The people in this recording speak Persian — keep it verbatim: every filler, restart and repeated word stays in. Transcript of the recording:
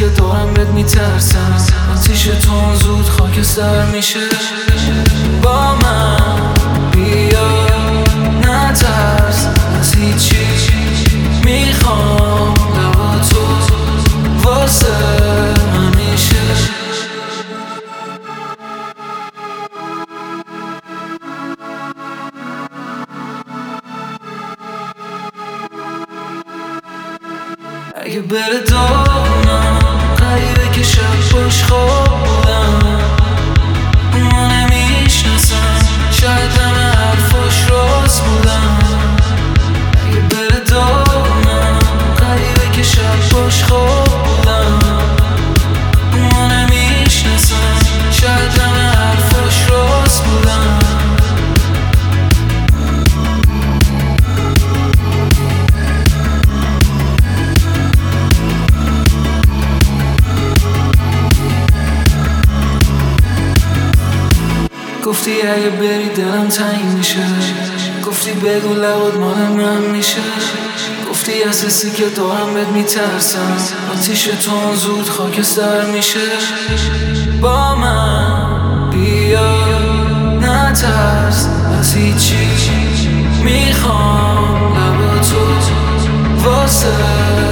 که دارم بهت میترسم. آتیش تو زود خاکستر میشه. با من بیا نترس از هیچی، میخوام لبا تو واسه همیشه. اگه بره دارم غریبه که شب باش خواب بودم، اما نمیشناسم، شاید همه حرفاش راست بودم. اگه بره دارم غریبه که شب باش خواب بودم، اما نمیشناسم، شاید همه حرفاش راست بودم. گفتی اگه بری دلم تنگ میشه، گفتی بگو لبات مال من میشه. گفتی از حسی که دارم بهت میترسم، آتیش تو زود خاکستر میشه. با من بیا نترس از هیچی، میخوام لبا تو واسه